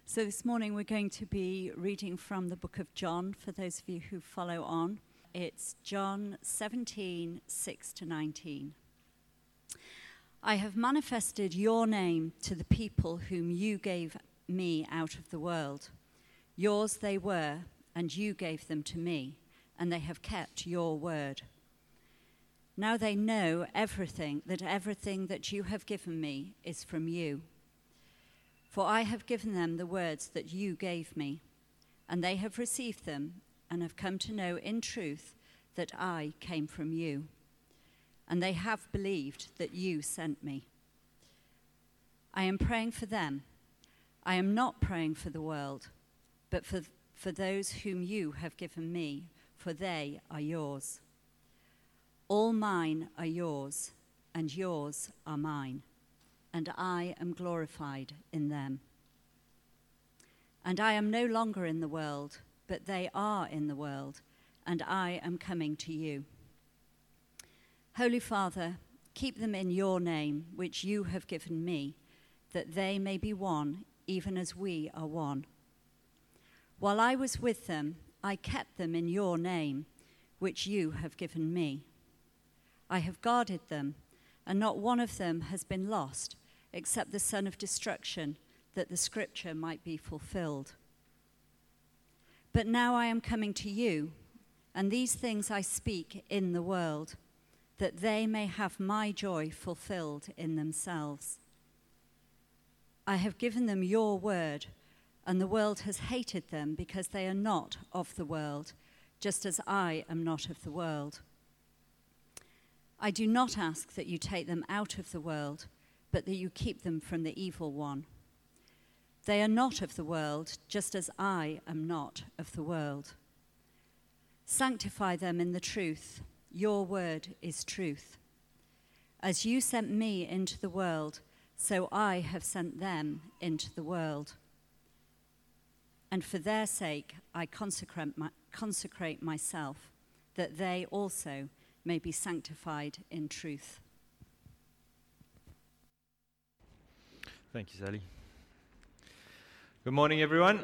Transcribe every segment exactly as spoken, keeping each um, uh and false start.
So this morning we're going to be reading from the book of John, for those of you who follow on. It's John seventeen, six to nineteen. I have manifested your name to the people whom you gave me out of the world. Yours they were, and you gave them to me, and they have kept your word. Now they know everything, that everything that you have given me is from you. For I have given them the words that you gave me, and they have received them, and have come to know in truth that I came from you. And they have believed that you sent me. I am praying for them. I am not praying for the world, but for, for those whom you have given me, for they are yours. All mine are yours, and yours are mine, and I am glorified in them. And I am no longer in the world, but they are in the world, and I am coming to you. Holy Father, keep them in your name, which you have given me, that they may be one, even as we are one. While I was with them, I kept them in your name, which you have given me. I have guarded them, and not one of them has been lost, except the son of destruction, that the scripture might be fulfilled. But now I am coming to you, and these things I speak in the world, that they may have my joy fulfilled in themselves. I have given them your word, and the world has hated them because they are not of the world, just as I am not of the world. I do not ask that you take them out of the world, but that you keep them from the evil one. They are not of the world, just as I am not of the world. Sanctify them in the truth. Your word is truth. As you sent me into the world, so I have sent them into the world. And for their sake I consecrate, my, consecrate myself, that they also may be sanctified in truth. Thank you, Sally. Good morning, everyone.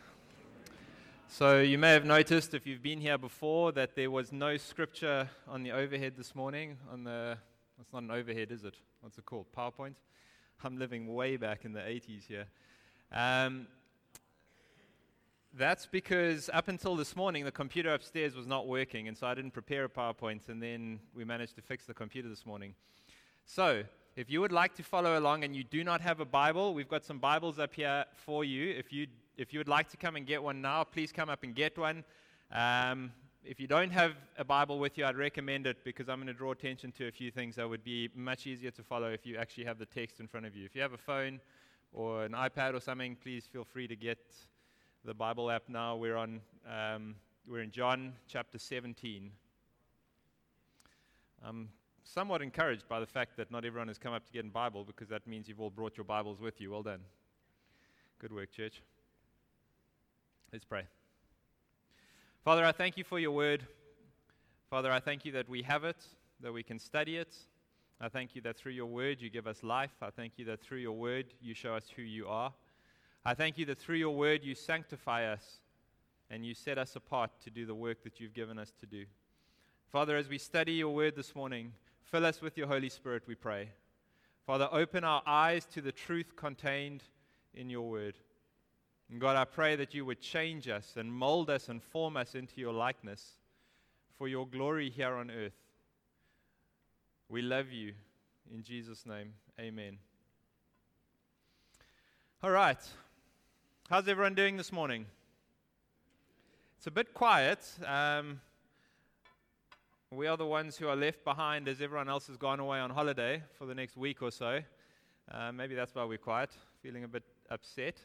So you may have noticed, if you've been here before, that there was no scripture on the overhead this morning. On the, it's not an overhead, is it? What's it called? PowerPoint? I'm living way back in the eighties here. Um, that's because up until this morning, the computer upstairs was not working, and so I didn't prepare a PowerPoint, and then we managed to fix the computer this morning. So, if you would like to follow along and you do not have a Bible, we've got some Bibles up here for you. If you if you would like to come and get one now, please come up and get one. Um, if you don't have a Bible with you, I'd recommend it, because I'm going to draw attention to a few things that would be much easier to follow if you actually have the text in front of you. If you have a phone or an iPad or something, please feel free to get the Bible app now. We're on um, we're in John chapter seventeen. Um. Somewhat encouraged by the fact that not everyone has come up to get a Bible, because that means you've all brought your Bibles with you. Well done. Good work, church. Let's pray. Father, I thank you for your word. Father, I thank you that we have it, that we can study it. I thank you that through your word you give us life. I thank you that through your word you show us who you are. I thank you that through your word you sanctify us and you set us apart to do the work that you've given us to do. Father, as we study your word this morning, fill us with your Holy Spirit, we pray. Father, open our eyes to the truth contained in your word. And God, I pray that you would change us and mold us and form us into your likeness for your glory here on earth. We love you. In Jesus' name, amen. All right. How's everyone doing this morning? It's a bit quiet. Um... We are the ones who are left behind as everyone else has gone away on holiday for the next week or so. Uh, maybe that's why we're quiet, feeling a bit upset.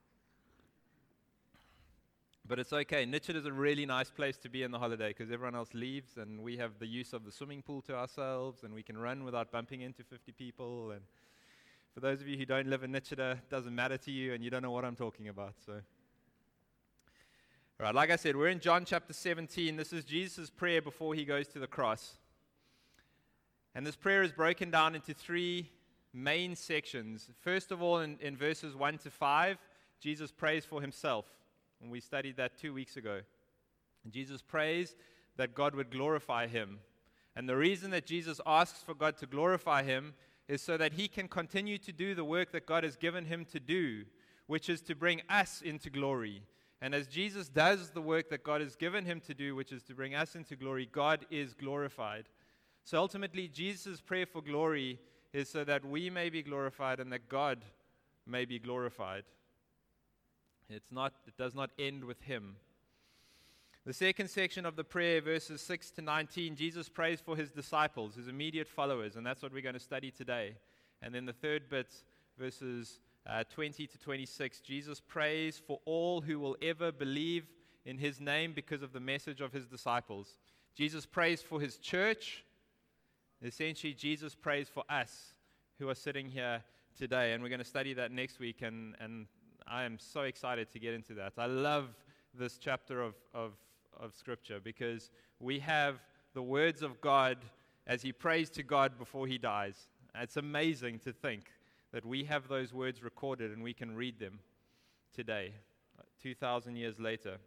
But it's okay. Nitchett is a really nice place to be in the holiday, because everyone else leaves and we have the use of the swimming pool to ourselves, and we can run without bumping into fifty people. And for those of you who don't live in Nitchett, it doesn't matter to you and you don't know what I'm talking about. So. All right, like I said, we're in John chapter seventeen. This is Jesus' prayer before he goes to the cross. And this prayer is broken down into three main sections. First of all, in, in verses one to five, Jesus prays for himself. And we studied that two weeks ago. And Jesus prays that God would glorify him. And the reason that Jesus asks for God to glorify him is so that he can continue to do the work that God has given him to do, which is to bring us into glory. And as Jesus does the work that God has given him to do, which is to bring us into glory, God is glorified. So ultimately, Jesus' prayer for glory is so that we may be glorified and that God may be glorified. It's not, it does not end with him. The second section of the prayer, verses six to nineteen, Jesus prays for his disciples, his immediate followers, and that's what we're going to study today. And then the third bit, verses uh, twenty to twenty-six, Jesus prays for all who will ever believe in his name because of the message of his disciples. Jesus prays for his church. Essentially, Jesus prays for us who are sitting here today, and we're going to study that next week, and, and I am so excited to get into that. I love this chapter of, of of Scripture, because we have the words of God as he prays to God before he dies. It's amazing to think that we have those words recorded and we can read them today, two thousand years later.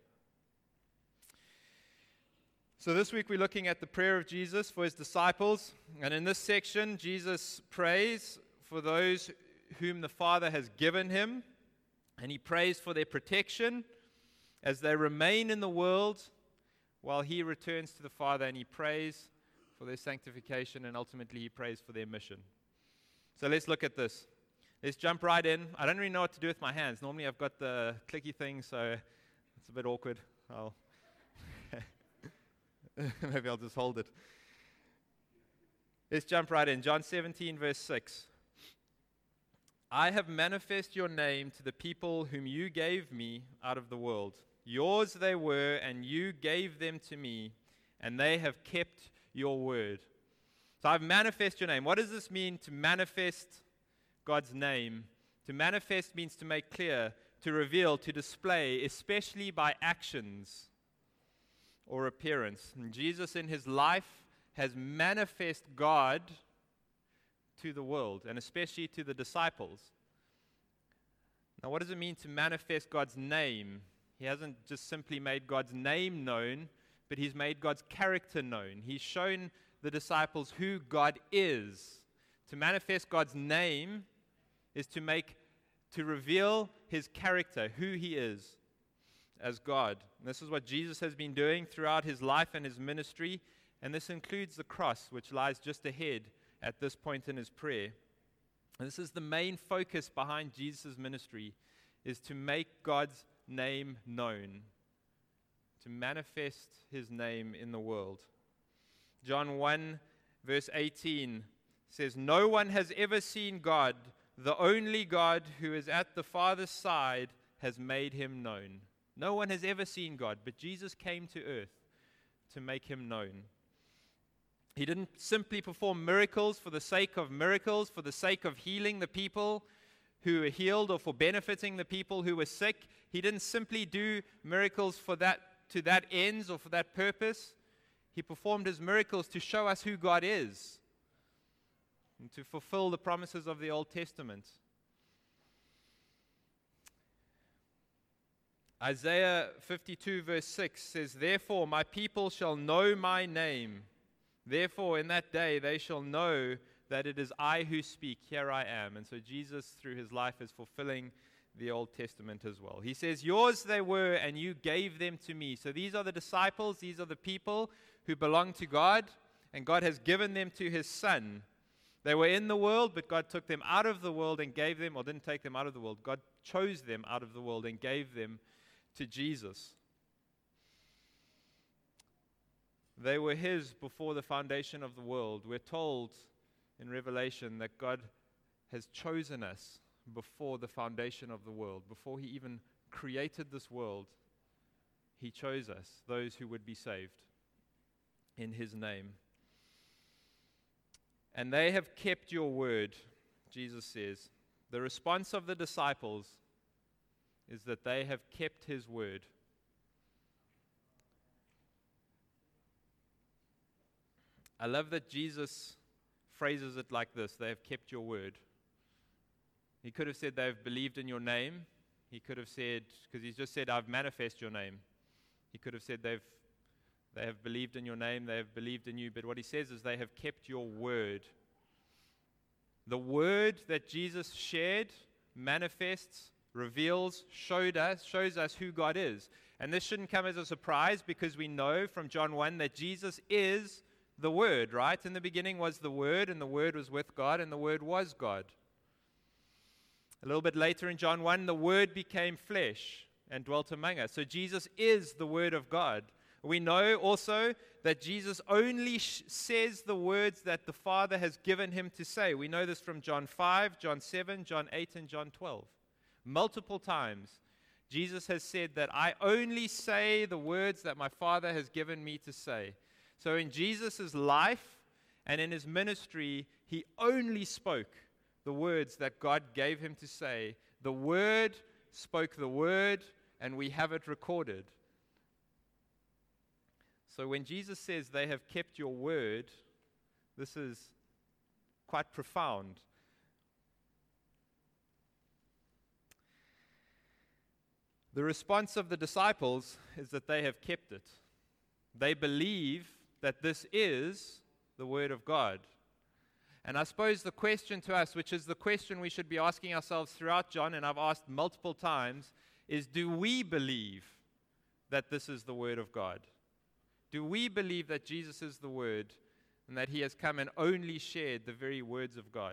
So this week we're looking at the prayer of Jesus for his disciples, and in this section Jesus prays for those whom the Father has given him, and he prays for their protection as they remain in the world while he returns to the Father, and he prays for their sanctification, and ultimately he prays for their mission. So let's look at this. Let's jump right in. I don't really know what to do with my hands. Normally I've got the clicky thing, so it's a bit awkward. I'll Maybe I'll just hold it. Let's jump right in. John seventeen, verse six. I have manifested your name to the people whom you gave me out of the world. Yours they were, and you gave them to me, and they have kept your word. So I've manifested your name. What does this mean, to manifest God's name? To manifest means to make clear, to reveal, to display, especially by actions or appearance. And Jesus in his life has manifested God to the world, and especially to the disciples. Now, what does it mean to manifest God's name? He hasn't just simply made God's name known, but he's made God's character known. He's shown the disciples who God is. To manifest God's name is to make, to reveal his character, who he is as God. And this is what Jesus has been doing throughout his life and his ministry, and this includes the cross, which lies just ahead at this point in his prayer. And this is the main focus behind Jesus' ministry, is to make God's name known, to manifest his name in the world. John one, verse eighteen says, no one has ever seen God. The only God who is at the Father's side has made him known. No one has ever seen God, but Jesus came to earth to make him known. He didn't simply perform miracles for the sake of miracles, for the sake of healing the people who were healed, or for benefiting the people who were sick. He didn't simply do miracles for that, to that ends or for that purpose. He performed his miracles to show us who God is and to fulfill the promises of the Old Testament. Isaiah fifty-two, verse six says, therefore my people shall know my name. Therefore in that day they shall know that it is I who speak. Here I am. And so Jesus, through his life, is fulfilling the Old Testament as well. He says, yours they were, and you gave them to me. So these are the disciples, these are the people who belong to God, and God has given them to his Son. They were in the world, but God took them out of the world and gave them, or didn't take them out of the world. God chose them out of the world and gave them to Jesus. They were his before the foundation of the world. We're told in Revelation that God has chosen us before the foundation of the world. Before he even created this world, he chose us, those who would be saved in his name. And they have kept your word, Jesus says. The response of the disciples is that they have kept his word. I love that Jesus phrases it like this: they have kept your word. He could have said they have believed in your name, He could have said, because he's just said, I've manifest your name. He could have said, they've they have believed in your name, they have believed in you. But what he says is, they have kept your word. The word that Jesus shared manifests, reveals, showed us, shows us who God is. And this shouldn't come as a surprise, because we know from John one that Jesus is the Word, right? In the beginning was the Word, and the Word was with God, and the Word was God. A little bit later in John one, the Word became flesh and dwelt among us. So Jesus is the Word of God. We know also that Jesus only sh- says the words that the Father has given him to say. We know this from John five, John seven, John eight, and John twelve. Multiple times, Jesus has said that I only say the words that my Father has given me to say. So in Jesus' life and in his ministry, he only spoke the words that God gave him to say. The Word spoke the Word, and we have it recorded. So when Jesus says they have kept your word, this is quite profound. The response of the disciples is that they have kept it. They believe that this is the Word of God. And I suppose the question to us, which is the question we should be asking ourselves throughout John, and I've asked multiple times, is do we believe that this is the Word of God? Do we believe that Jesus is the Word and that he has come and only shared the very words of God?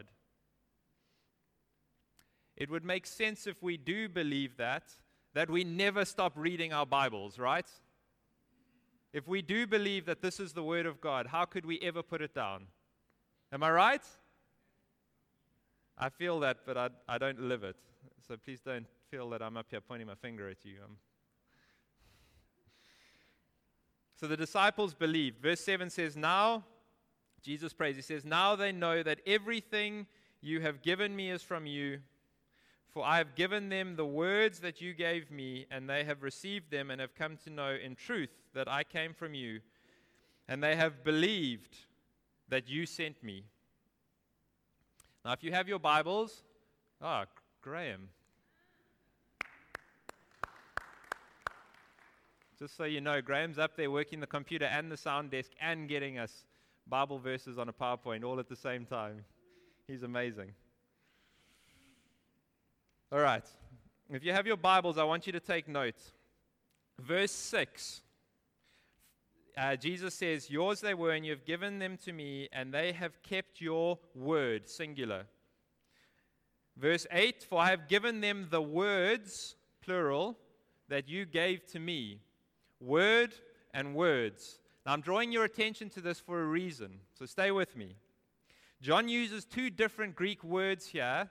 It would make sense if we do believe that, that we never stop reading our Bibles, right? If we do believe that this is the Word of God, how could we ever put it down? Am I right? I feel that, but I, I don't live it. So please don't feel that I'm up here pointing my finger at you. I'm So the disciples believed. Verse seven says, now, Jesus prays, he says, now they know that everything you have given me is from you, for I have given them the words that you gave me, and they have received them and have come to know in truth that I came from you, and they have believed that you sent me. Now, if you have your Bibles, ah, oh, Graham. Just so you know, Graham's up there working the computer and the sound desk and getting us Bible verses on a PowerPoint all at the same time. He's amazing. All right. If you have your Bibles, I want you to take note. Verse six. Uh, Jesus says, yours they were, and you have given them to me, and they have kept your word, singular. Verse eight, for I have given them the words, plural, that you gave to me. Word and words. Now, I'm drawing your attention to this for a reason, so stay with me. John uses two different Greek words here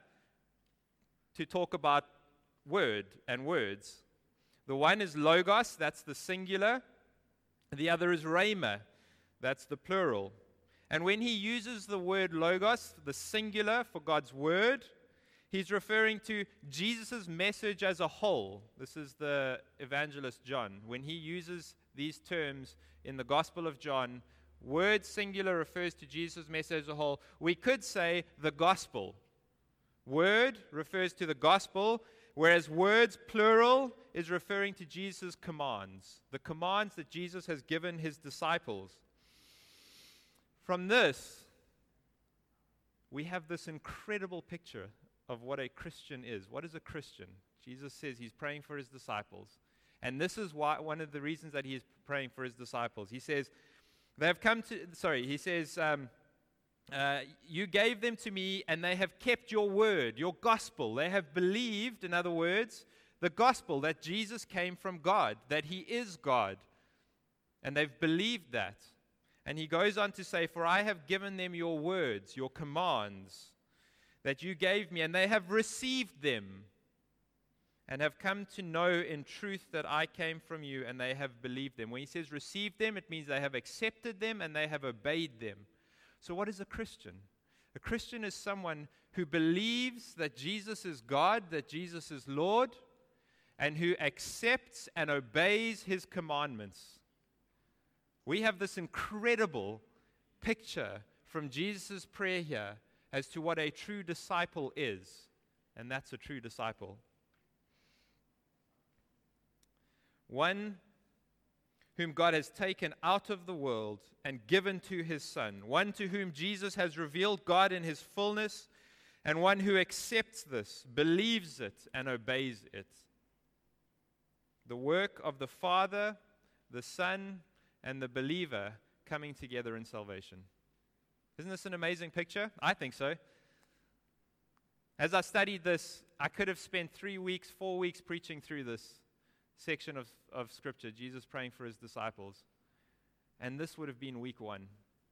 to talk about word and words. The one is logos, that's the singular. The other is rhema, that's the plural. And when he uses the word logos, the singular, for God's word, he's referring to Jesus' message as a whole. This is the evangelist John. When he uses these terms in the Gospel of John, word singular refers to Jesus' message as a whole. We could say the gospel. Word refers to the gospel, whereas words, plural, is referring to Jesus' commands, the commands that Jesus has given his disciples. From this, we have this incredible picture of what a Christian is. What is a Christian? Jesus says he's praying for his disciples. And this is why one of the reasons that he is praying for his disciples. He says, they have come to, sorry, he says, um, uh, you gave them to me, and they have kept your word, your gospel. They have believed, in other words, the gospel that Jesus came from God, that he is God. And they've believed that. And he goes on to say, for I have given them your words, your commands, that you gave me, and they have received them and have come to know in truth that I came from you, and they have believed them. When he says received them, it means they have accepted them and they have obeyed them. So what is a Christian? A Christian is someone who believes that Jesus is God, that Jesus is Lord, and who accepts and obeys his commandments. We have this incredible picture from Jesus' prayer here as to what a true disciple is, and that's a true disciple. one whom God has taken out of the world and given to his Son, one to whom Jesus has revealed God in his fullness, and one who accepts this, believes it, and obeys it. The work of the Father, the Son, and the believer coming together in salvation. Isn't this an amazing picture? I think so. As I studied this, I could have spent three weeks, four weeks preaching through this section of, of Scripture, Jesus praying for his disciples. And this would have been week one.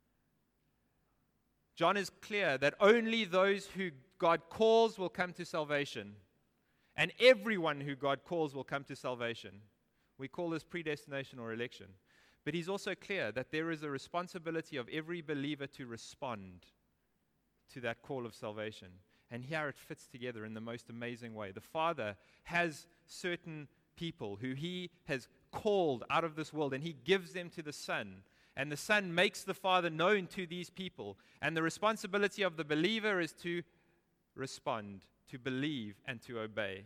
John is clear that only those who God calls will come to salvation. And everyone who God calls will come to salvation. We call this predestination or election. But he's also clear that there is a responsibility of every believer to respond to that call of salvation. And here it fits together in the most amazing way. The Father has certain people who he has called out of this world, and he gives them to the Son. And the Son makes the Father known to these people. And the responsibility of the believer is to respond, to believe, and to obey.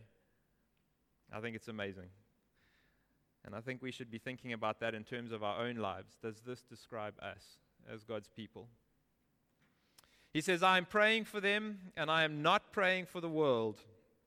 I think it's amazing. And I think we should be thinking about that in terms of our own lives. Does this describe us as God's people? He says, I am praying for them, and I am not praying for the world.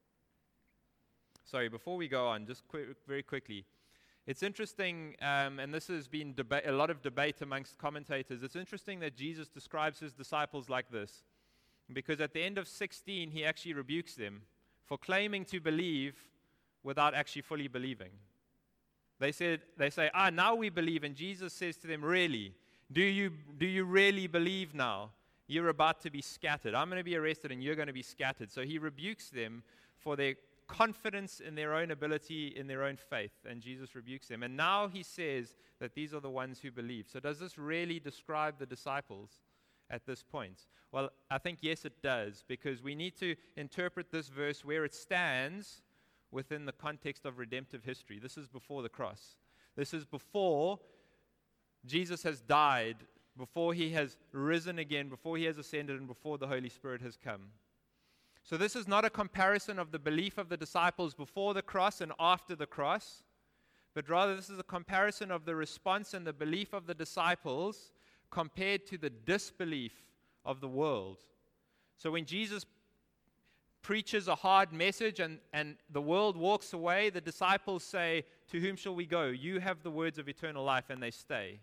Sorry, before we go on, just quick, very quickly. It's interesting, um, and this has been deba- a lot of debate amongst commentators. It's interesting that Jesus describes his disciples like this, because at the end of sixteen, he actually rebukes them for claiming to believe without actually fully believing. They said, they say, ah, now we believe, and Jesus says to them, really? Do you, do you really believe now? You're about to be scattered. I'm going to be arrested, and you're going to be scattered. So he rebukes them for their confidence in their own ability, in their own faith, and Jesus rebukes them. And now he says that these are the ones who believe. So does this really describe the disciples at this point? Well, I think yes, it does, because we need to interpret this verse where it stands within the context of redemptive history. This is before the cross. This is before Jesus has died, before he has risen again, before he has ascended, and before the Holy Spirit has come. So this is not a comparison of the belief of the disciples before the cross and after the cross, but rather this is a comparison of the response and the belief of the disciples compared to the disbelief of the world. So when Jesus preaches a hard message and, and the world walks away, the disciples say, to whom shall we go? You have the words of eternal life, and they stay.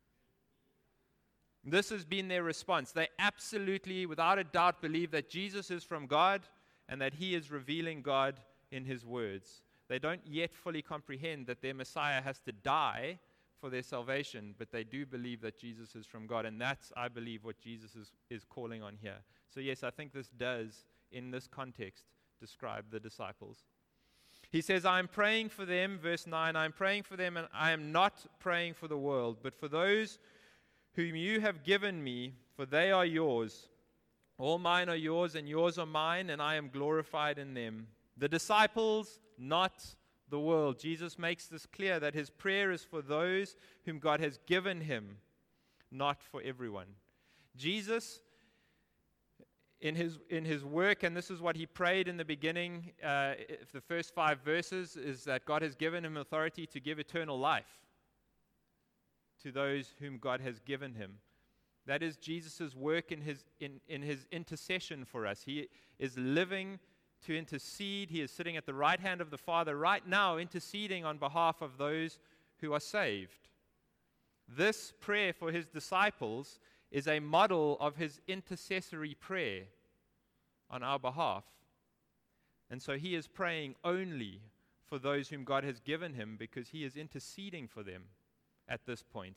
This has been their response. They absolutely, without a doubt, believe that Jesus is from God and that he is revealing God in his words. They don't yet fully comprehend that their Messiah has to die for their salvation, but they do believe that Jesus is from God. And that's, I believe, what Jesus is, is calling on here. So yes, I think this does, in this context, describe the disciples. He says, I am praying for them, verse nine, I am praying for them, and I am not praying for the world, but for those whom you have given me, for they are yours. All mine are yours, and yours are mine, and I am glorified in them. The disciples, not the world. Jesus makes this clear that his prayer is for those whom God has given him, not for everyone. Jesus, in his in his work, and this is what he prayed in the beginning, uh, the first five verses, is that God has given him authority to give eternal life to those whom God has given him. That is Jesus' work in his in, in his intercession for us. He is living to intercede. He is sitting at the right hand of the Father right now, interceding on behalf of those who are saved. This prayer for his disciples is a model of his intercessory prayer on our behalf. And so he is praying only for those whom God has given him, because he is interceding for them at this point.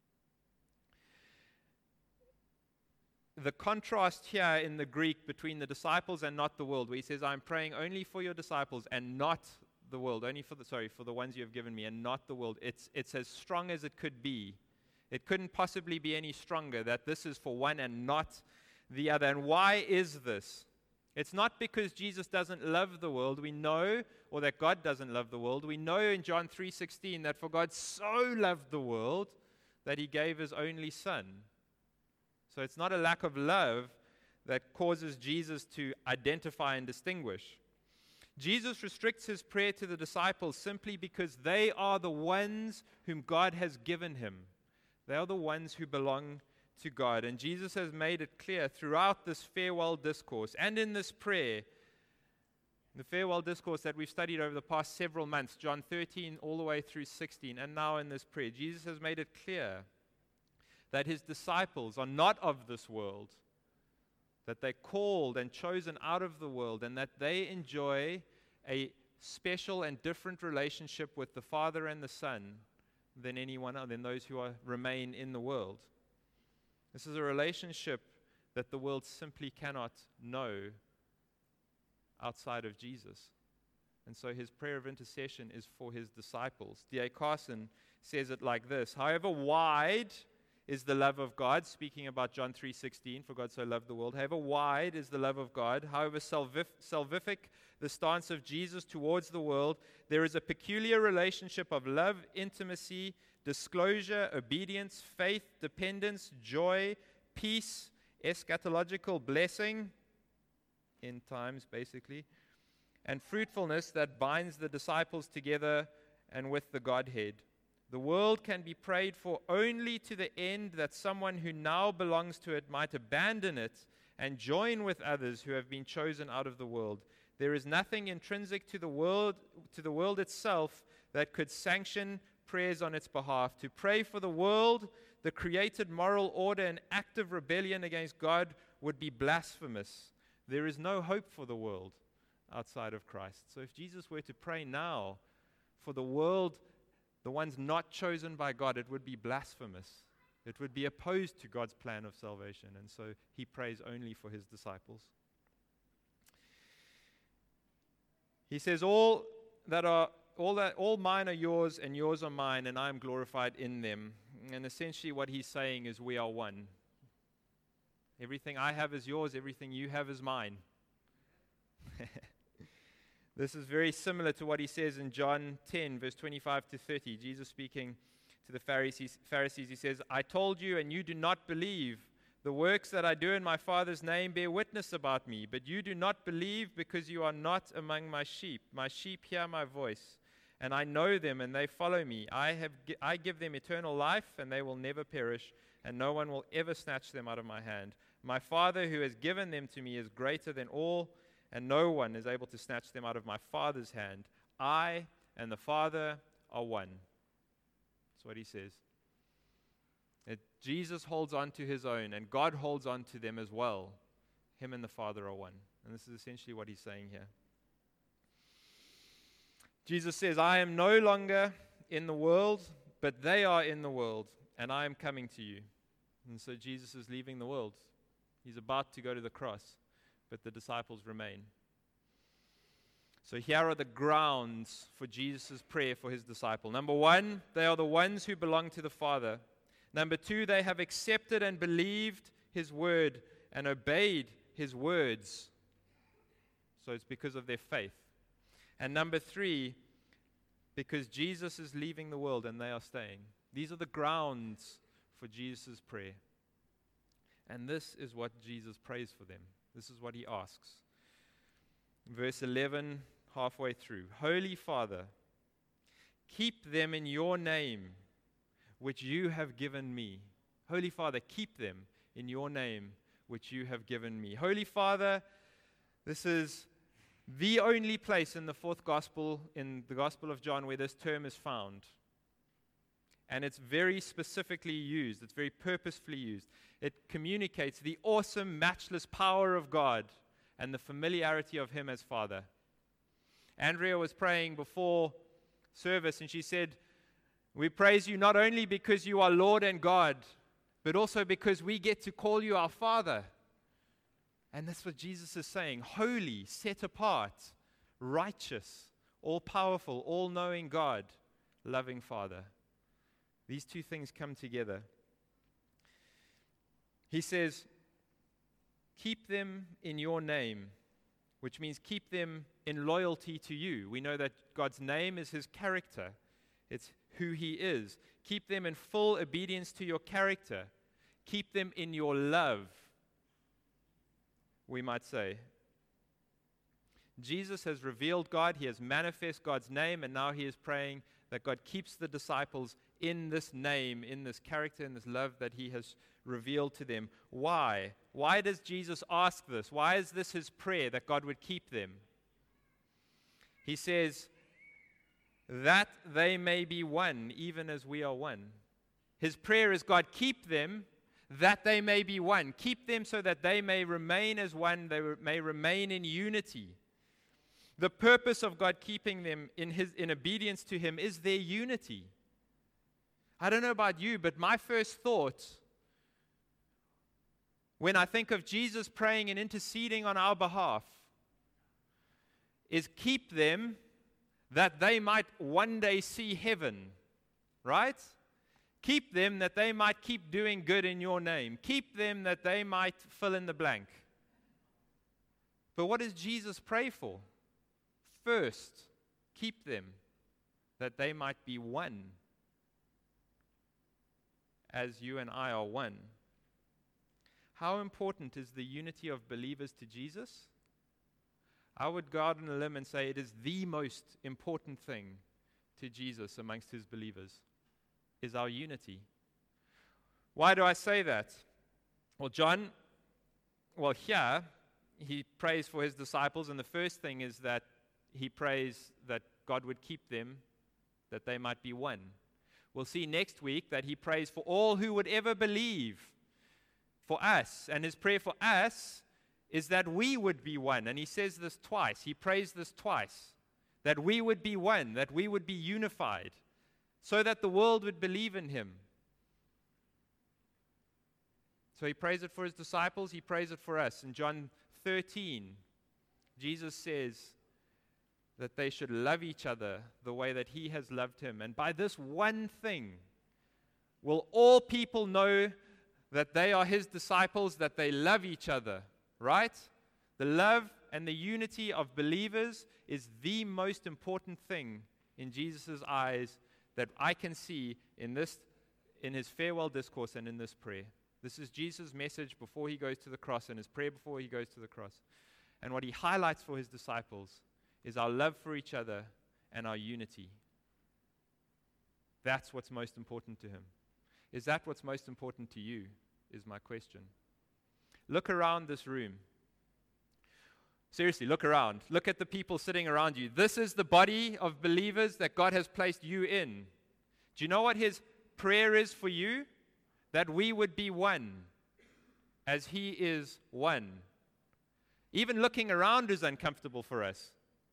The contrast here in the Greek between the disciples and not the world, where he says, I'm praying only for your disciples and not the world, only for the, sorry, for the ones you have given me and not the world. It's, it's as strong as it could be. It couldn't possibly be any stronger, that this is for one and not the other. And why is this? It's not because Jesus doesn't love the world. We know, or that God doesn't love the world. We know in John three sixteen that for God so loved the world that he gave his only Son. So it's not a lack of love that causes Jesus to identify and distinguish. Jesus restricts his prayer to the disciples simply because they are the ones whom God has given him. They are the ones who belong to God. And Jesus has made it clear throughout this farewell discourse and in this prayer, the farewell discourse that we've studied over the past several months, John thirteen all the way through sixteen, and now in this prayer, Jesus has made it clear that his disciples are not of this world, that they're called and chosen out of the world, and that they enjoy a special and different relationship with the Father and the Son than anyone else, than those who are, remain in the world. This is a relationship that the world simply cannot know outside of Jesus. And so his prayer of intercession is for his disciples. D A Carson says it like this: however wide is the love of God, speaking about John three sixteen, for God so loved the world. However wide is the love of God, however salvif- salvific the stance of Jesus towards the world, there is a peculiar relationship of love, intimacy, disclosure, obedience, faith, dependence, joy, peace, eschatological blessing, end times basically, and fruitfulness that binds the disciples together and with the Godhead. The world can be prayed for only to the end that someone who now belongs to it might abandon it and join with others who have been chosen out of the world. There is nothing intrinsic to the world, to the world itself, that could sanction prayers on its behalf. To pray for the world, the created moral order, in active rebellion against God, would be blasphemous. There is no hope for the world outside of Christ. So if Jesus were to pray now for the world, the ones not chosen by God, it would be blasphemous. It would be opposed to God's plan of salvation. And so he prays only for his disciples. He says, all that are all that all mine are yours, and yours are mine, and I am glorified in them. And essentially what he's saying is we are one. Everything I have is yours, everything you have is mine. This is very similar to what he says in John ten, verse twenty-five to thirty. Jesus speaking to the Pharisees, Pharisees, he says, I told you, and you do not believe. The works that I do in my Father's name bear witness about me, but you do not believe because you are not among my sheep. My sheep hear my voice, and I know them, and they follow me. I have gi- I give them eternal life, and they will never perish, and no one will ever snatch them out of my hand. My Father who has given them to me is greater than all, and no one is able to snatch them out of my Father's hand. I and the Father are one. That's what he says. That Jesus holds on to his own, and God holds on to them as well. Him and the Father are one. And this is essentially what he's saying here. Jesus says, I am no longer in the world, but they are in the world, and I am coming to you. And so Jesus is leaving the world. He's about to go to the cross, but the disciples remain. So here are the grounds for Jesus' prayer for his disciple. Number one, they are the ones who belong to the Father. Number two, they have accepted and believed his word and obeyed his words. So it's because of their faith. And number three, because Jesus is leaving the world and they are staying. These are the grounds for Jesus' prayer. And this is what Jesus prays for them. This is what he asks. Verse eleven, halfway through. Holy Father, keep them in your name, which you have given me. Holy Father, keep them in your name, which you have given me. Holy Father, this is the only place in the fourth gospel, in the Gospel of John, where this term is found. And it's very specifically used. It's very purposefully used. It communicates the awesome, matchless power of God and the familiarity of him as Father. Andrea was praying before service, and she said, we praise you not only because you are Lord and God, but also because we get to call you our Father. And that's what Jesus is saying. Holy, set apart, righteous, all-powerful, all-knowing God, loving Father. These two things come together. He says, keep them in your name, which means keep them in loyalty to you. We know that God's name is his character. It's who he is. Keep them in full obedience to your character. Keep them in your love, we might say. Jesus has revealed God, he has manifested God's name, and now he is praying that God keeps the disciples in this name, in this character, in this love that he has revealed to them. Why? Why does Jesus ask this? Why is this his prayer, that God would keep them? He says, that they may be one, even as we are one. His prayer is, God, keep them, that they may be one. Keep them so that they may remain as one, they re- may remain in unity. The purpose of God keeping them in his in obedience to him is their unity. I don't know about you, but my first thought when I think of Jesus praying and interceding on our behalf is keep them that they might one day see heaven, right? Keep them that they might keep doing good in your name. Keep them that they might fill in the blank. But what does Jesus pray for? First, keep them that they might be one, as you and I are one. How important is the unity of believers to Jesus? I would go out on a limb and say it is the most important thing to Jesus amongst his believers, is our unity. Why do I say that? Well, John, well, here, he prays for his disciples, and the first thing is that he prays that God would keep them, that they might be one. We'll see next week that he prays for all who would ever believe, for us. And his prayer for us is that we would be one. And he says this twice. He prays this twice. That we would be one, that we would be unified, so that the world would believe in him. So he prays it for his disciples, he prays it for us. In John thirteen, Jesus says that they should love each other the way that he has loved him. And by this one thing will all people know that they are his disciples, that they love each other, right? The love and the unity of believers is the most important thing in Jesus' eyes that I can see in this, in his farewell discourse and in this prayer. This is Jesus' message before he goes to the cross, and his prayer before he goes to the cross. And what he highlights for his disciples is our love for each other and our unity. That's what's most important to him. Is that what's most important to you, is my question. Look around this room. Seriously, look around. Look at the people sitting around you. This is the body of believers that God has placed you in. Do you know what his prayer is for you? That we would be one, as he is one. Even looking around is uncomfortable for us.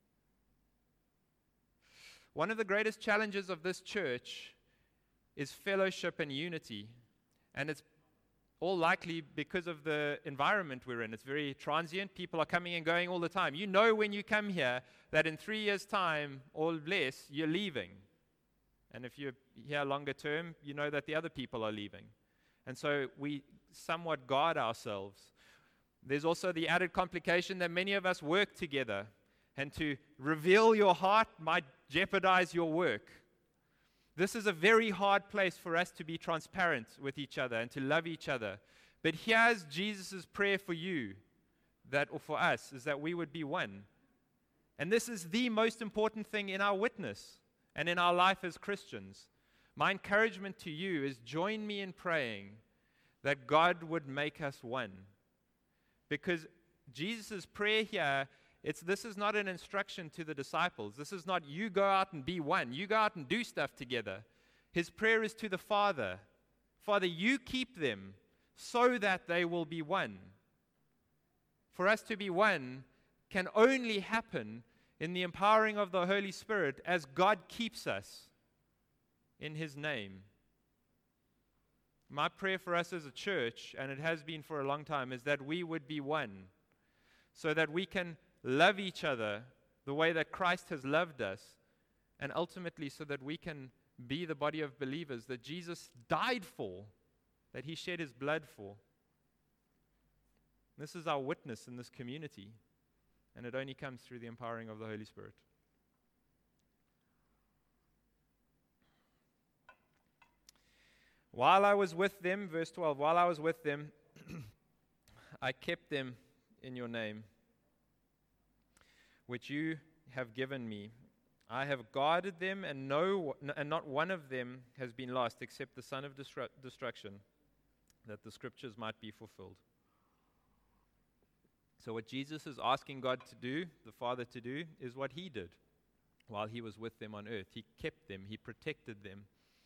One of the greatest challenges of this church is fellowship and unity. And it's all likely because of the environment we're in. It's very transient. People are coming and going all the time. You know when you come here that in three years' time or less, you're leaving. And if you're here longer term, you know that the other people are leaving. And so we somewhat guard ourselves. There's also the added complication that many of us work together. And to reveal your heart might jeopardize your work. This is a very hard place for us to be transparent with each other and to love each other. But here's Jesus' prayer for you, that, or for us, is that we would be one. And this is the most important thing in our witness and in our life as Christians. My encouragement to you is join me in praying that God would make us one. Because Jesus' prayer here, It's, this is not an instruction to the disciples. This is not, you go out and be one. You go out and do stuff together. His prayer is to the Father. Father, you keep them so that they will be one. For us to be one can only happen in the empowering of the Holy Spirit as God keeps us in his name. My prayer for us as a church, and it has been for a long time, is that we would be one so that we can love each other the way that Christ has loved us, and ultimately so that we can be the body of believers that Jesus died for, that he shed his blood for. This is our witness in this community, and it only comes through the empowering of the Holy Spirit. While I was with them, verse twelve, while I was with them, I kept them in your name. which you have given me. I have guarded them, and no, and not one of them has been lost, except the son of destru- destruction, that the scriptures might be fulfilled. So what Jesus is asking God to do, the Father to do, is what he did while he was with them on earth. He kept them, he protected them.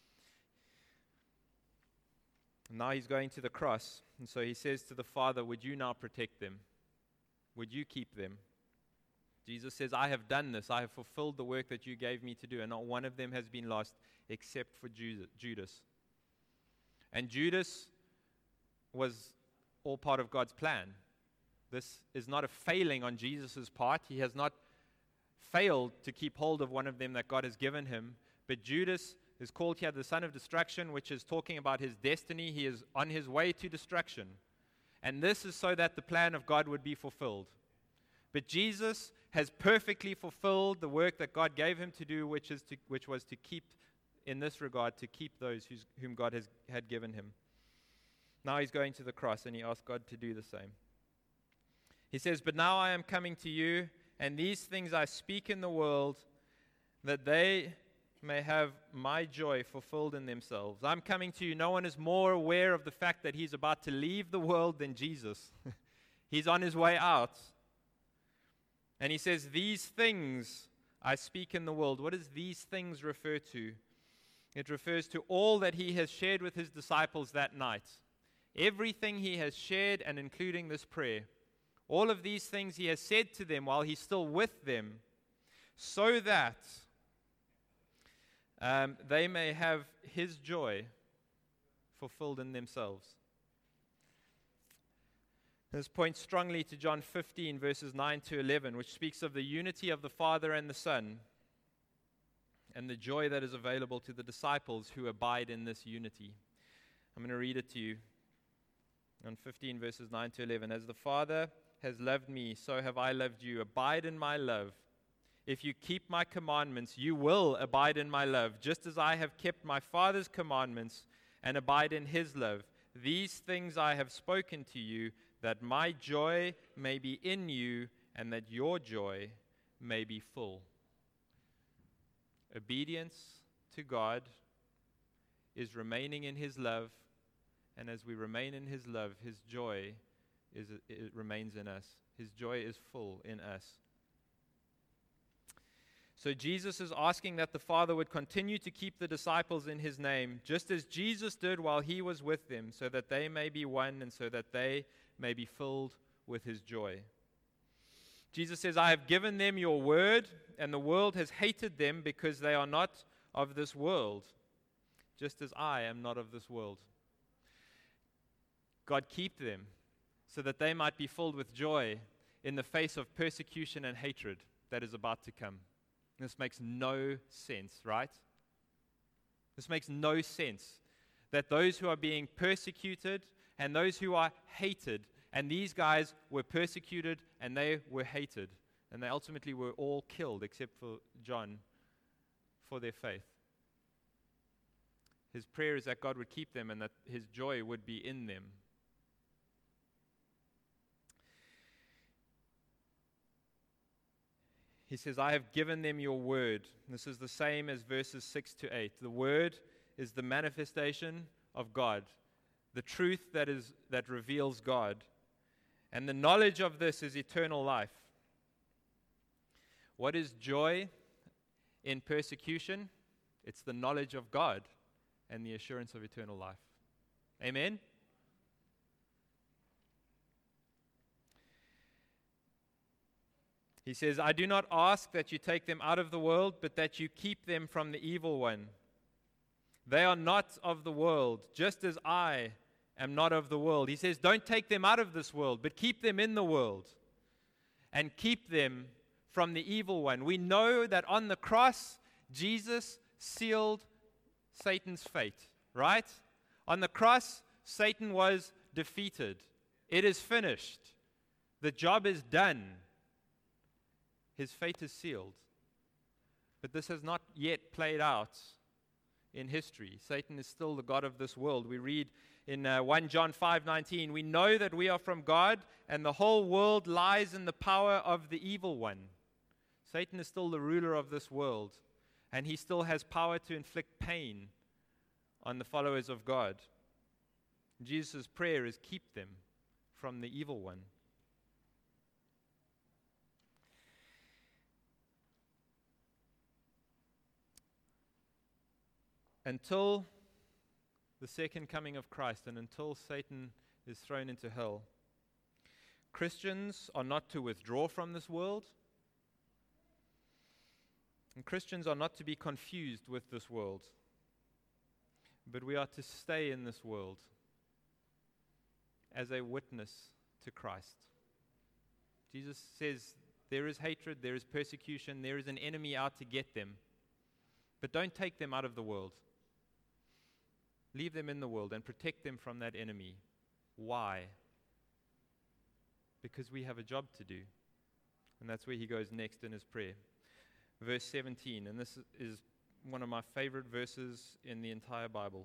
Now he's going to the cross, and so he says to the Father, would you now protect them? Would you keep them? Jesus says, I have done this. I have fulfilled the work that you gave me to do, and not one of them has been lost except for Judas. And Judas was all part of God's plan. This is not a failing on Jesus' part. He has not failed to keep hold of one of them that God has given him. But Judas is called here the son of destruction, which is talking about his destiny. He is on his way to destruction. And this is so that the plan of God would be fulfilled. But Jesus has perfectly fulfilled the work that God gave him to do, which is to, which was to keep, in this regard, to keep those who's, whom God has had given him. Now he's going to the cross, and he asks God to do the same. He says, but now I am coming to you, and these things I speak in the world, that they may have my joy fulfilled in themselves. I'm coming to you. No one is more aware of the fact that he's about to leave the world than Jesus. He's on his way out. And he says, these things I speak in the world. What does these things refer to? It refers to all that he has shared with his disciples that night. Everything he has shared, and including this prayer. All of these things he has said to them while he's still with them, so that um, they may have his joy fulfilled in themselves. This points strongly to John fifteen, verses nine to eleven, which speaks of the unity of the Father and the Son, and the joy that is available to the disciples who abide in this unity. I'm going to read it to you. On fifteen, verses nine to eleven. As the Father has loved me, so have I loved you. Abide in my love. If you keep my commandments, you will abide in my love, just as I have kept my Father's commandments and abide in his love. These things I have spoken to you, that my joy may be in you, and that your joy may be full. Obedience to God is remaining in his love, and as we remain in his love, his joy is it remains in us. His joy is full in us. So Jesus is asking that the Father would continue to keep the disciples in his name, just as Jesus did while he was with them, so that they may be one and so that they may be filled with his joy. Jesus says, I have given them your word, and the world has hated them because they are not of this world, just as I am not of this world. God, keep them so that they might be filled with joy in the face of persecution and hatred that is about to come. This makes no sense, right? This makes no sense that those who are being persecuted and those who are hated, and these guys were persecuted and they were hated, and they ultimately were all killed except for John for their faith. His prayer is that God would keep them and that his joy would be in them. He says, I have given them your word. This is the same as verses six to eight. The word is the manifestation of God, the truth that is that reveals God. And the knowledge of this is eternal life. What is joy in persecution? It's the knowledge of God and the assurance of eternal life. Amen? He says, I do not ask that you take them out of the world, but that you keep them from the evil one. They are not of the world, just as I am not of the world. He says, don't take them out of this world, but keep them in the world. And keep them from the evil one. We know that on the cross, Jesus sealed Satan's fate, right? On the cross, Satan was defeated. It is finished. The job is done. His fate is sealed. But this has not yet played out in history. Satan is still the god of this world. We read in uh, First John five nineteen, we know that we are from God, and the whole world lies in the power of the evil one. Satan is still the ruler of this world, and he still has power to inflict pain on the followers of God. Jesus' prayer is, keep them from the evil one. Until the second coming of Christ and until Satan is thrown into hell, Christians are not to withdraw from this world, and Christians are not to be confused with this world, but we are to stay in this world as a witness to Christ. Jesus says there is hatred, there is persecution, there is an enemy out to get them, but don't take them out of the world. Leave them in the world and protect them from that enemy. Why? Because we have a job to do. And that's where he goes next in his prayer. Verse seventeen, and this is one of my favorite verses in the entire Bible.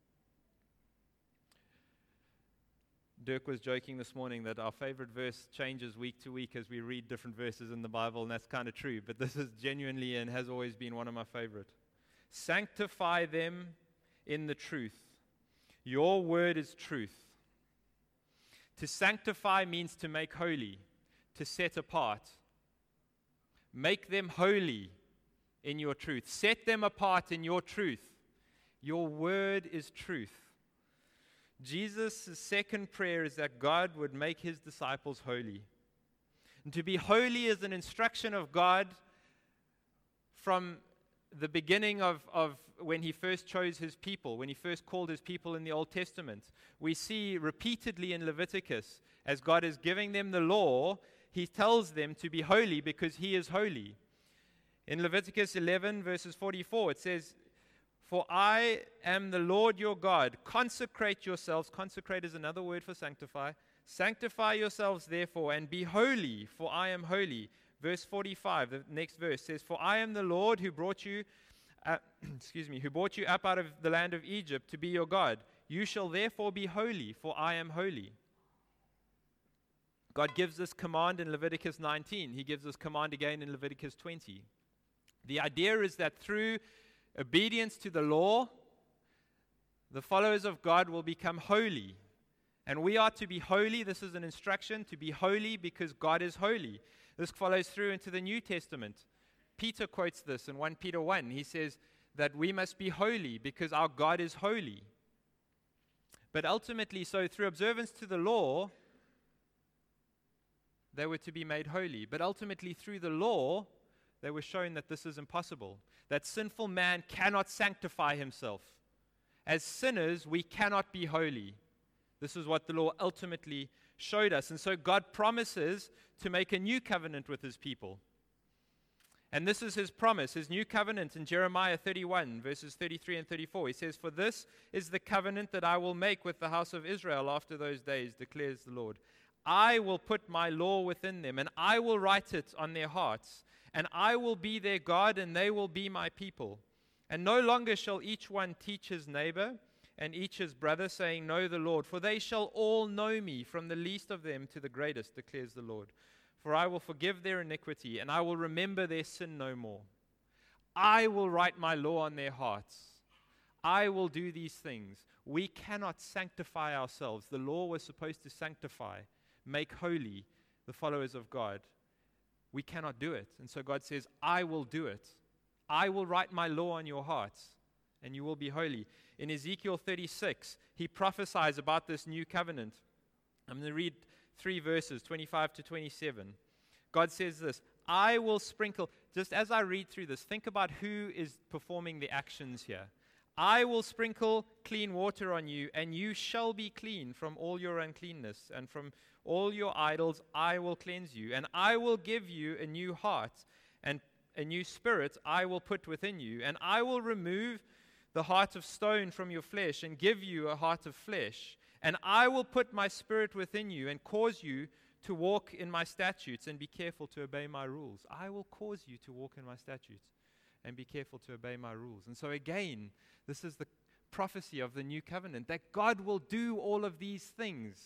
Dirk was joking this morning that our favorite verse changes week to week as we read different verses in the Bible, and that's kind of true, but this is genuinely and has always been one of my favorite. Sanctify them in the truth. Your word is truth. To sanctify means to make holy, to set apart. Make them holy in your truth. Set them apart in your truth. Your word is truth. Jesus' second prayer is that God would make his disciples holy. And to be holy is an instruction of God from the beginning of, of when he first chose his people, when he first called his people in the Old Testament. We see repeatedly in Leviticus, as God is giving them the law, he tells them to be holy because he is holy. In Leviticus eleven, verses forty-four, it says, "For I am the Lord your God. Consecrate yourselves." Consecrate is another word for sanctify. "Sanctify yourselves, therefore, and be holy, for I am holy." Verse forty-five, the next verse says, "For I am the Lord who brought you, uh, excuse me, who brought you up out of the land of Egypt to be your God. You shall therefore be holy, for I am holy." God gives this command in Leviticus nineteen. He gives this command again in Leviticus twenty. The idea is that through obedience to the law, the followers of God will become holy. And we are to be holy. This is an instruction to be holy because God is holy. This follows through into the New Testament. Peter quotes this in First Peter one. He says that we must be holy because our God is holy. But ultimately, so through observance to the law, they were to be made holy. But ultimately, through the law, they were shown that this is impossible, that sinful man cannot sanctify himself. As sinners, we cannot be holy. This is what the law ultimately showed us. And so God promises to make a new covenant with his people. And this is his promise, his new covenant in Jeremiah thirty-one, verses thirty-three and thirty-four. He says, "For this is the covenant that I will make with the house of Israel after those days, declares the Lord. I will put my law within them, and I will write it on their hearts. And I will be their God, and they will be my people. And no longer shall each one teach his neighbor and each his brother, saying, 'Know the Lord,' for they shall all know me, from the least of them to the greatest, declares the Lord. For I will forgive their iniquity, and I will remember their sin no more. I will write my law on their hearts. I will do these things." We cannot sanctify ourselves. The law was supposed to sanctify, make holy the followers of God. We cannot do it. And so God says, I will do it. I will write my law on your hearts, and you will be holy. In Ezekiel thirty-six, he prophesies about this new covenant. I'm going to read three verses, twenty-five to twenty-seven. God says this, "I will sprinkle," just as I read through this, think about who is performing the actions here. "I will sprinkle clean water on you, and you shall be clean from all your uncleanness, and from all your idols I will cleanse you. And I will give you a new heart, and a new spirit I will put within you. And I will remove the heart of stone from your flesh, and give you a heart of flesh. And I will put my spirit within you, and cause you to walk in my statutes, and be careful to obey my rules." I will cause you to walk in my statutes, and be careful to obey my rules. And so again, this is the prophecy of the new covenant, that God will do all of these things. He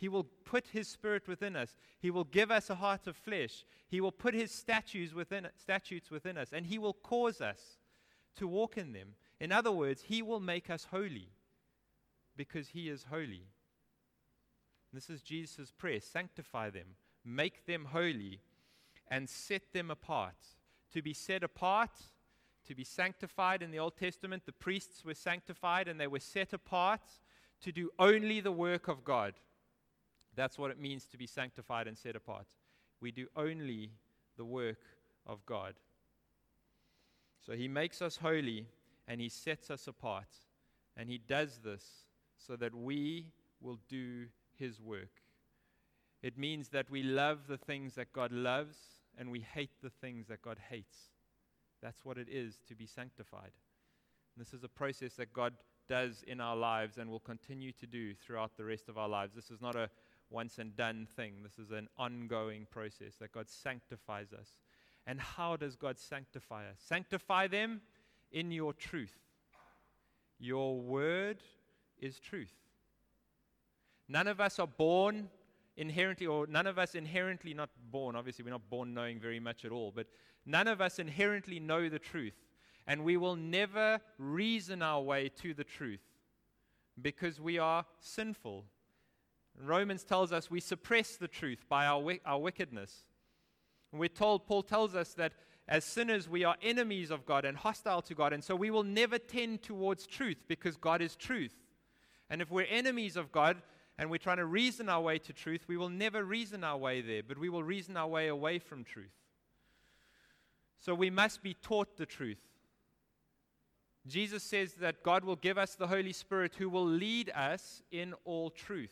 He will put His Spirit within us. He will give us a heart of flesh. He will put His statutes within, statutes within us, and He will cause us to walk in them. In other words, He will make us holy because He is holy. This is Jesus' prayer. Sanctify them, make them holy, and set them apart. To be set apart, to be sanctified in the Old Testament, the priests were sanctified and they were set apart to do only the work of God. That's what it means to be sanctified and set apart. We do only the work of God. So He makes us holy and He sets us apart. And He does this so that we will do His work. It means that we love the things that God loves and we hate the things that God hates. That's what it is to be sanctified. And this is a process that God does in our lives and will continue to do throughout the rest of our lives. This is not a once and done thing. This is an ongoing process that God sanctifies us. And how does God sanctify us? Sanctify them in your truth. Your word is truth. None of us are born inherently, or none of us inherently not born. Obviously, we're not born knowing very much at all, but none of us inherently know the truth. And we will never reason our way to the truth because we are sinful. Romans tells us we suppress the truth by our, wi- our wickedness. And we're told, Paul tells us that as sinners we are enemies of God and hostile to God, and so we will never tend towards truth because God is truth. And if we're enemies of God and we're trying to reason our way to truth, we will never reason our way there, but we will reason our way away from truth. So we must be taught the truth. Jesus says that God will give us the Holy Spirit who will lead us in all truth.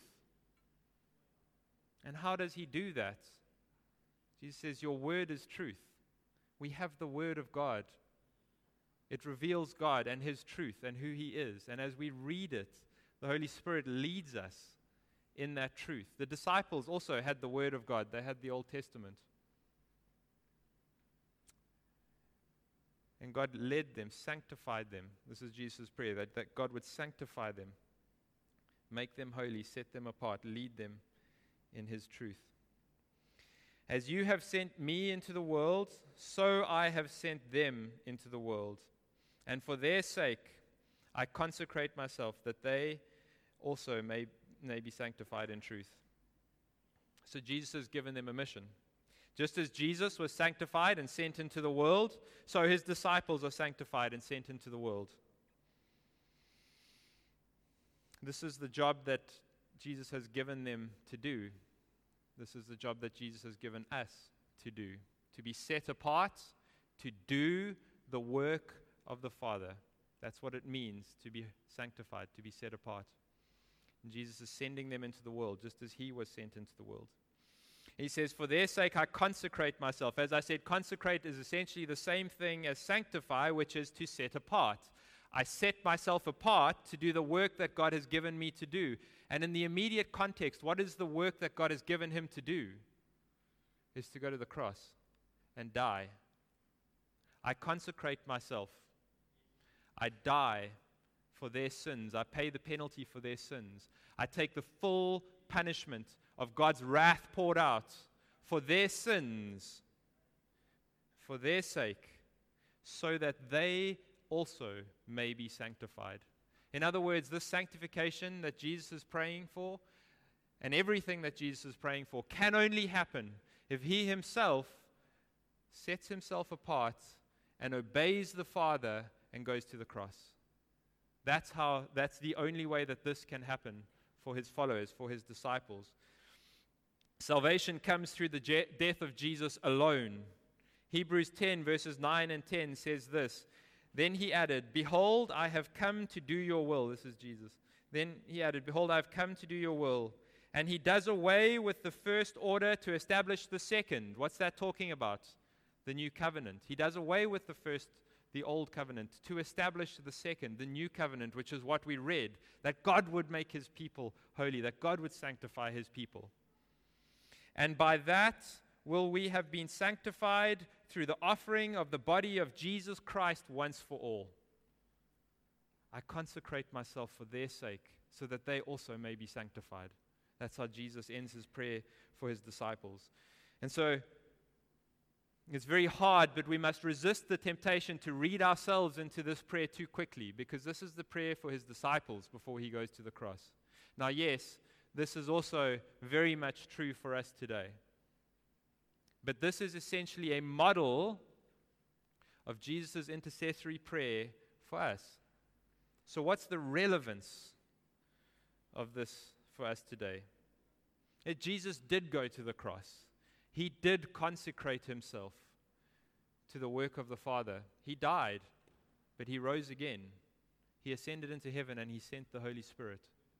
And how does He do that? Jesus says, your word is truth. We have the word of God. It reveals God and His truth and who He is. And as we read it, the Holy Spirit leads us in that truth. The disciples also had the word of God. They had the Old Testament. And God led them, sanctified them. This is Jesus' prayer, that, that God would sanctify them, make them holy, set them apart, lead them in His truth. As you have sent me into the world, so I have sent them into the world. And for their sake, I consecrate myself, that they also may, may be sanctified in truth. So Jesus has given them a mission. Just as Jesus was sanctified and sent into the world, so His disciples are sanctified and sent into the world. This is the job that Jesus has given them to do. This is the job that Jesus has given us to do. To be set apart, to do the work of the Father. That's what it means to be sanctified, to be set apart. And Jesus is sending them into the world, just as He was sent into the world. He says, for their sake I consecrate myself. As I said, consecrate is essentially the same thing as sanctify, which is to set apart. I set myself apart to do the work that God has given me to do. And in the immediate context, what is the work that God has given Him to do? Is to go to the cross and die. I consecrate myself. I die for their sins. I pay the penalty for their sins. I take the full punishment of God's wrath poured out for their sins, for their sake, so that they also may be sanctified. In other words, this sanctification that Jesus is praying for, and everything that Jesus is praying for, can only happen if He Himself sets Himself apart and obeys the Father and goes to the cross. That's how, that's the only way that this can happen for His followers, for His disciples. Salvation comes through the je- death of Jesus alone. Hebrews ten verses nine and ten says this. Then He added, behold, I have come to do your will. This is Jesus. Then He added, behold, I have come to do your will. And He does away with the first order to establish the second. What's that talking about? The new covenant. He does away with the first, the old covenant, to establish the second, the new covenant, which is what we read, that God would make His people holy, that God would sanctify His people. And by that will we have been sanctified through the offering of the body of Jesus Christ once for all. I consecrate myself for their sake, so that they also may be sanctified. That's how Jesus ends his prayer for his disciples. And so, it's very hard, but we must resist the temptation to read ourselves into this prayer too quickly, because this is the prayer for his disciples before he goes to the cross. Now, yes, this is also very much true for us today. But this is essentially a model of Jesus' intercessory prayer for us. So what's the relevance of this for us today? That Jesus did go to the cross. He did consecrate himself to the work of the Father. He died, but he rose again. He ascended into heaven and he sent the Holy Spirit.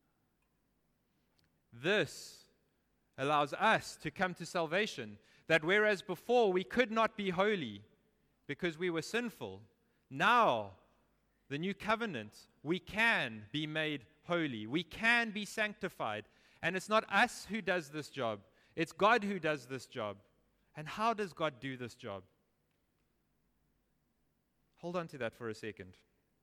This allows us to come to salvation, that whereas before we could not be holy because we were sinful, now, the new covenant, we can be made holy. We can be sanctified. And it's not us who does this job. It's God who does this job. And how does God do this job? Hold on to that for a second.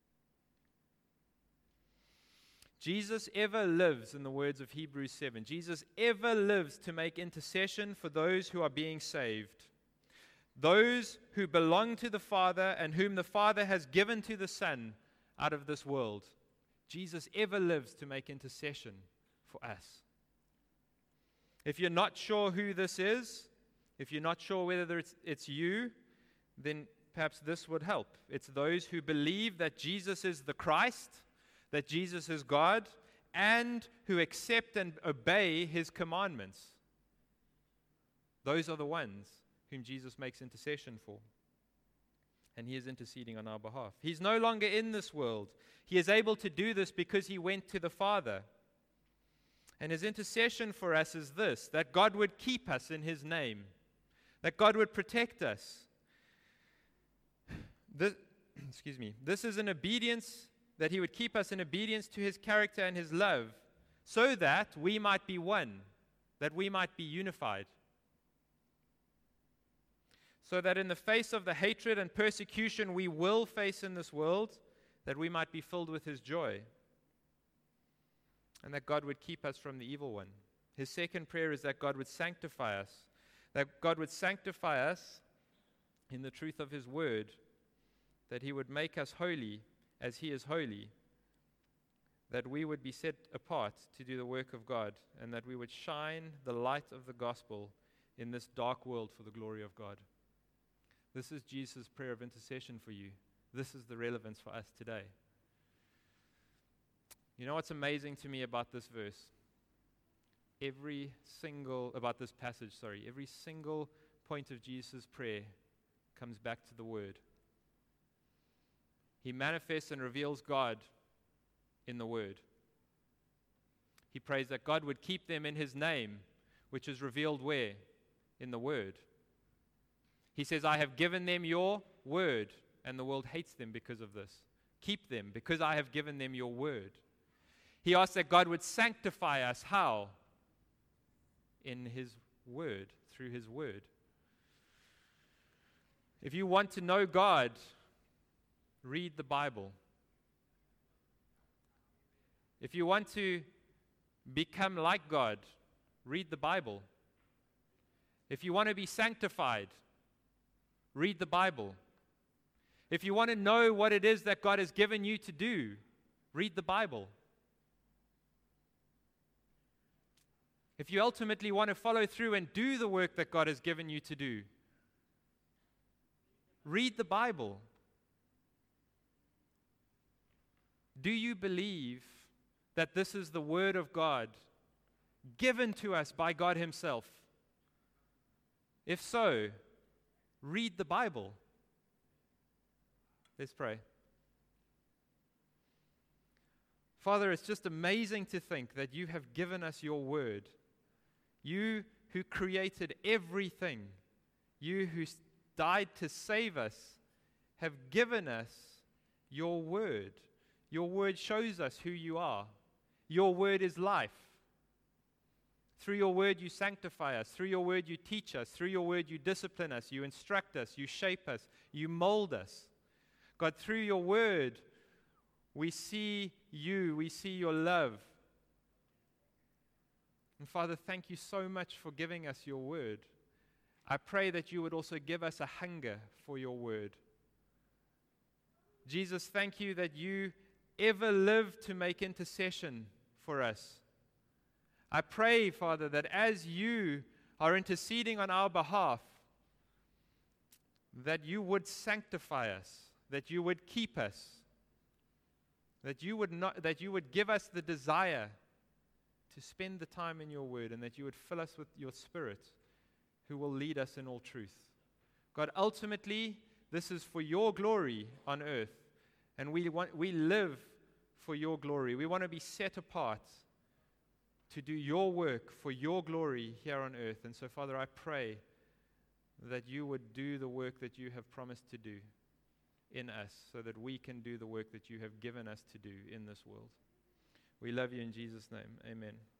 Jesus ever lives, in the words of Hebrews seven, Jesus ever lives to make intercession for those who are being saved. Those who belong to the Father and whom the Father has given to the Son out of this world. Jesus ever lives to make intercession for us. If you're not sure who this is, if you're not sure whether it's, it's you, then perhaps this would help. It's those who believe that Jesus is the Christ, that Jesus is God, and who accept and obey his commandments. Those are the ones whom Jesus makes intercession for. And he is interceding on our behalf. He's no longer in this world. He is able to do this because he went to the Father. And his intercession for us is this, that God would keep us in his name, that God would protect us. This, excuse me. This is an obedience, that he would keep us in obedience to his character and his love, so that we might be one, that we might be unified. So that in the face of the hatred and persecution we will face in this world, that we might be filled with his joy. And that God would keep us from the evil one. His second prayer is that God would sanctify us, that God would sanctify us in the truth of his word, that he would make us holy as he is holy, that we would be set apart to do the work of God, and that we would shine the light of the gospel in this dark world for the glory of God. This is Jesus' prayer of intercession for you. This is the relevance for us today. You know what's amazing to me about this verse? Every single, about this passage, sorry, every single point of Jesus' prayer comes back to the Word. He manifests and reveals God in the Word. He prays that God would keep them in his name, which is revealed where? In the Word. He says, I have given them your word, and the world hates them because of this. Keep them, because I have given them your word. He asks that God would sanctify us. How? In his word, through his word. If you want to know God, read the Bible. If you want to become like God, read the Bible. If you want to be sanctified, read the Bible. If you want to know what it is that God has given you to do, read the Bible. If you ultimately want to follow through and do the work that God has given you to do, read the Bible. Do you believe that this is the Word of God given to us by God himself? If so, read the Bible. Let's pray. Father, it's just amazing to think that you have given us your word. You who created everything, you who died to save us, have given us your word. Your word shows us who you are. Your word is life. Through your word you sanctify us. Through your word you teach us. Through your word you discipline us. You instruct us. You shape us. You mold us. God, through your word we see you. We see your love. And Father, thank you so much for giving us your word. I pray that you would also give us a hunger for your word. Jesus, thank you that you ever lived to make intercession for us. I pray, Father, that as you are interceding on our behalf, that you would sanctify us, that you would keep us, that you would not, that you would give us the desire to spend the time in your word, and that you would fill us with your Spirit, who will lead us in all truth. God, ultimately, this is for your glory on earth, and we want, we live for your glory. We want to be set apart to do your work for your glory here on earth. And so, Father, I pray that you would do the work that you have promised to do in us, so that we can do the work that you have given us to do in this world. We love you in Jesus' name. Amen.